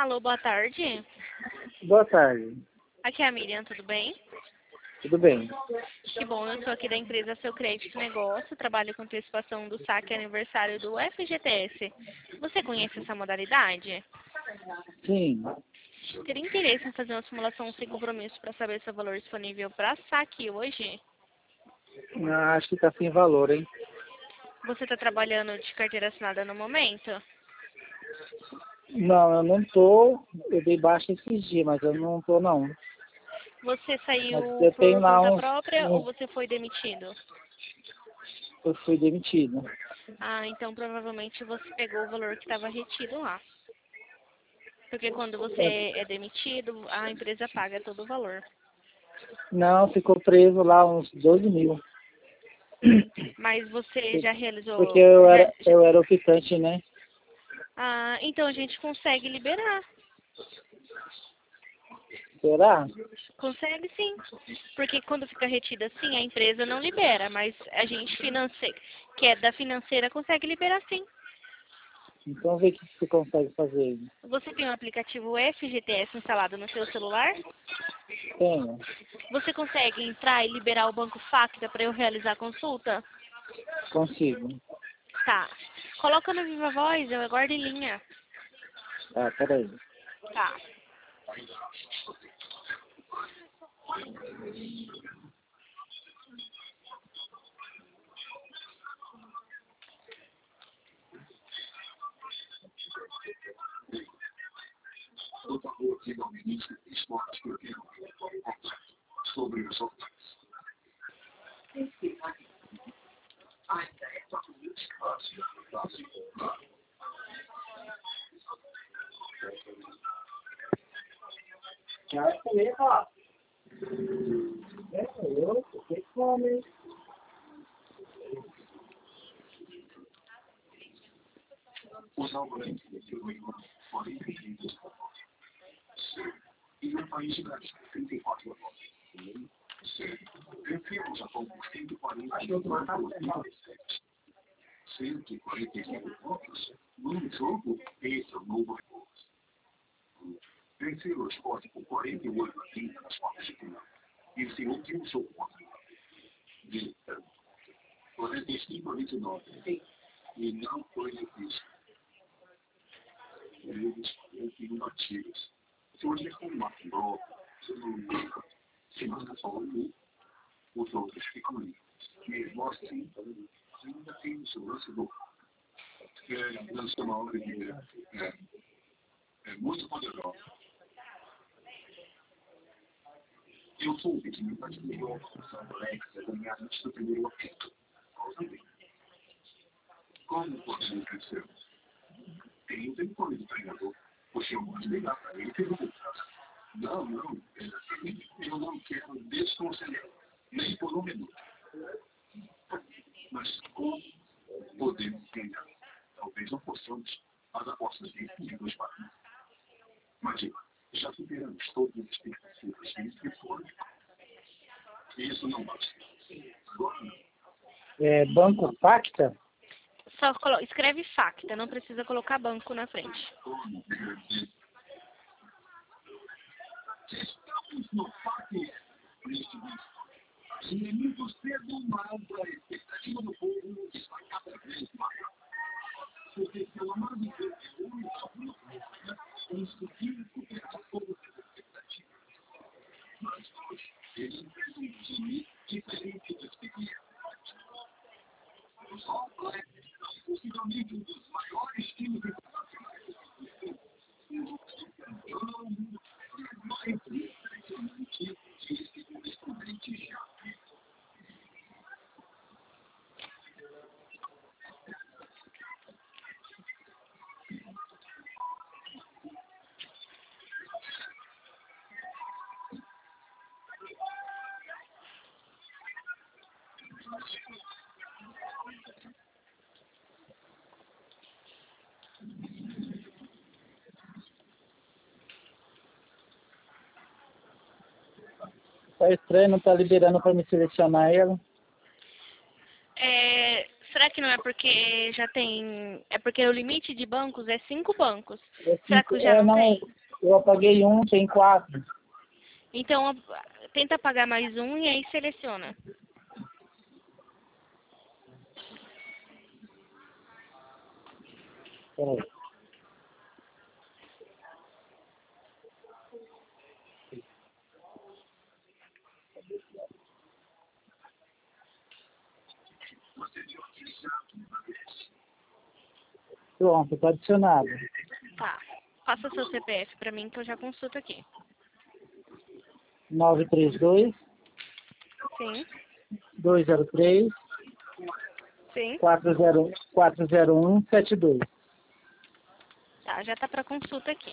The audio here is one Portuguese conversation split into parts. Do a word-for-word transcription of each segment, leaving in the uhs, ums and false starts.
Alô, boa tarde. Boa tarde. Aqui é a Miriam, tudo bem? Tudo bem? Que bom, eu sou aqui da empresa Seu Crédito Negócio, trabalho com antecipação do saque aniversário do F G T S. Você conhece essa modalidade? Sim. Teria interesse em fazer uma simulação sem compromisso para saber se o valor disponível para saque hoje? Ah, acho que está sem valor, hein? Você está trabalhando de carteira assinada no momento? Não, eu não tô. Eu dei baixa esses dias, mas eu não tô não. Você saiu Mas eu por tenho lá conta uns, própria ou uns. você foi demitido? Eu fui demitido. Ah, então provavelmente você pegou o valor que estava retido lá. Porque quando você é demitido, a empresa paga todo o valor. Não, ficou preso lá uns doze mil. Mas você já realizou... Porque eu já- era, já- eu era o quitante, né? Ah, então a gente consegue liberar. Será? Consegue sim. Porque quando fica retida assim, a empresa não libera. Mas a gente financeira, que é da financeira, consegue liberar sim. Então vê o que você consegue fazer. Você tem o aplicativo F G T S instalado no seu celular? Tenho. Você consegue entrar e liberar o banco Facta para eu realizar a consulta? Consigo. Tá. Coloca no Viva Voz, eu aguardo em linha. Tá, peraí. Tá. Por favor, diga ao ministro esportes que eu quero sobre os outros. Já comer, ó. É, eu, você come. Os algoritmos de Google podem ser feitos em um país gigante, trinta e quatro anos. Prefiro o Japão por cento e quarenta e sete. cento e quarenta e cinco pontos num jogo, esse é o novo recorde. Vencer o esporte por quarenta e oito a trinta nas quartas de final. Esse último jogo contra de quarenta e cinco a vinte e nove. E não foi difícil. Eles foram nativos. Se hoje com uma prova, se manda só um, os outros ficam livres. Mesmo assim, ainda tem o seu lance do é, lança uma hora de é, é muito poderosa. Eu soube que muitas pessoas são Alexa ganharam no primeiro aperto. Como podemos crescer? Tem o telefone do treinador. Você pode ligar para ele e perguntar. Não, não. Eu não quero desconsiderar. Nem por um minuto. Mas como podemos ganhar? Talvez não possamos as apostas de dois partidos. Mas já superamos todas as expectativas e fora. Isso não basta. Agora não. É, Banco Pacta? Só colo... escreve Facta, não precisa colocar banco na frente. Estamos no parque. Os inimigos cedo, mas a expectativa do povo está cada vez maior. Porque, pelo amor de Deus, conseguimos superar todas as expectativas. Mas hoje, ele fez um time diferente dos que vieram. Os All Blacks são possivelmente um dos maiores times internacionais. Campeão mais impressionante que esse correspondente já viu. Tá estranho, não tá liberando para me selecionar ela. É... Será que não é porque já tem... É porque o limite de bancos é cinco bancos. É Será cinco, que já é, não não, tem? Eu apaguei um, tem quatro. Então, a- tenta apagar mais um e aí seleciona. Peraí. Pronto, tá adicionado. Tá. Passa seu C P F pra mim que eu já consulto aqui. nove três dois, Sim, dois zero três, sim. quatro zero quatro zero um sete dois. Tá, já tá pra consulta aqui.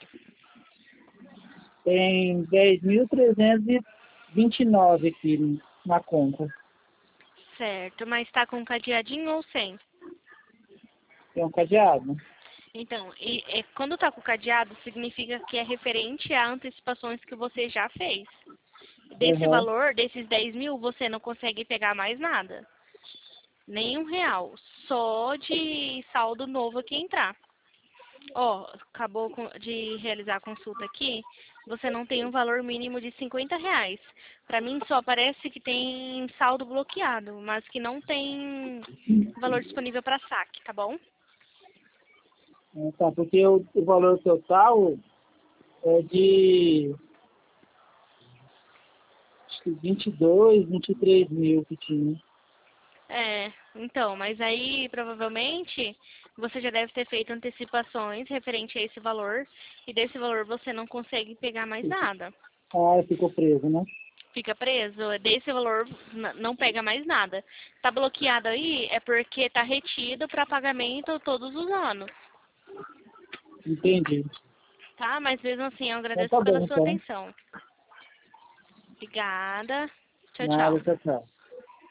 Tem dez mil trezentos e vinte e nove aqui na conta. Certo, mas tá com cadeadinho ou sem? Tem um cadeado. Então, e, é, quando tá com cadeado, significa que é referente a antecipações que você já fez. Desse Uhum. valor, desses dez mil, você não consegue pegar mais nada. Nenhum real. Só de saldo novo que entrar. Ó, acabou com- de realizar a consulta aqui, você não tem um valor mínimo de cinquenta reais. Pra mim só aparece que tem saldo bloqueado, mas que não tem valor disponível para saque, tá bom? É, tá, porque o, o valor total é de acho que vinte e dois, vinte e três mil que tinha. É, então, mas aí provavelmente você já deve ter feito antecipações referente a esse valor e desse valor você não consegue pegar mais nada. Ah, ficou preso, né? Fica preso, desse valor n- não pega mais nada. Tá bloqueado aí é porque tá retido para pagamento todos os anos, Entendi. tá? Mas mesmo assim eu Então agradeço tá pela bom, sua então. atenção. Obrigada. Tchau, Nada, tchau. tchau, tchau.